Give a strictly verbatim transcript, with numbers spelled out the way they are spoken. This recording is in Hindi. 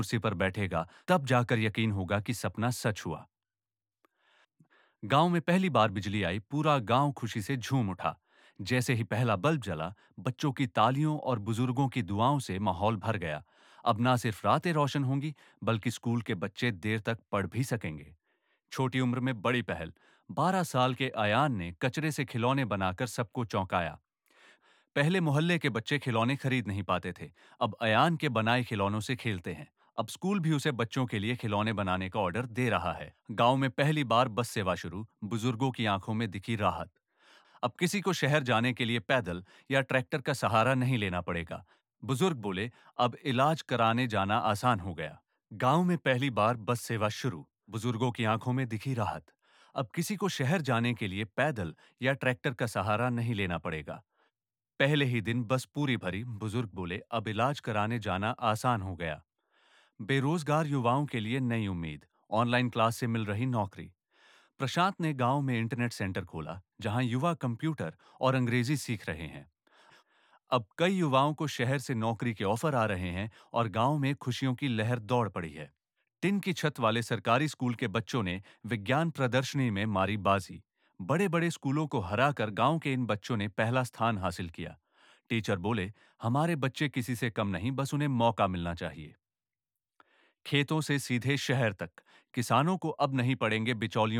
कुर्सी पर बैठेगा, तब जाकर यकीन होगा कि सपना सच हुआ। गांव में पहली बार बिजली आई, पूरा गांव खुशी से झूम उठा। जैसे ही पहला बल्ब जला, बच्चों की तालियों और बुजुर्गों की दुआओं से माहौल भर गया। अब ना सिर्फ रातें रोशन होंगी, बल्कि स्कूल के बच्चे देर तक पढ़ भी सकेंगे। छोटी उम्र में बड़ी पहल। बारह साल के अयान ने कचरे से खिलौने बनाकर सबको चौंकाया। पहले मोहल्ले के बच्चे खिलौने खरीद नहीं पाते थे। अब अयान के बनाए खिलौनों से खेलते हैं। अब स्कूल भी उसे बच्चों के लिए खिलौने बनाने का ऑर्डर दे रहा है। गांव में पहली बार बस सेवा शुरू, बुजुर्गों की आंखों में दिखी राहत। अब किसी को शहर जाने के लिए पैदल या ट्रैक्टर का सहारा नहीं लेना पड़ेगा। बुजुर्ग बोले, अब इलाज कराने जाना आसान हो गया। गांव में पहली बार बस सेवा शुरू, बुजुर्गों की आंखों में दिखी राहत। अब किसी को शहर जाने के लिए पैदल या ट्रैक्टर का सहारा नहीं लेना पड़ेगा। पहले ही दिन बस पूरी भरी, बुजुर्ग बोले, अब इलाज कराने जाना आसान हो गया। बेरोजगार युवाओं के लिए नई उम्मीद, ऑनलाइन क्लास से मिल रही नौकरी। प्रशांत ने गांव में इंटरनेट सेंटर खोला, जहां युवा कंप्यूटर और अंग्रेजी सीख रहे हैं। अब कई युवाओं को शहर से नौकरी के ऑफर आ रहे हैं और गांव में खुशियों की लहर दौड़ पड़ी है। टिन की छत वाले सरकारी स्कूल के बच्चों ने विज्ञान प्रदर्शनी में मारी बाजी। बड़े बड़े स्कूलों को हराकर गांव के इन बच्चों ने पहला स्थान हासिल किया। टीचर बोले, हमारे बच्चे किसी से कम नहीं, बस उन्हें मौका मिलना चाहिए। खेतों से सीधे शहर तक, किसानों को अब नहीं पड़ेंगे बिचौलियों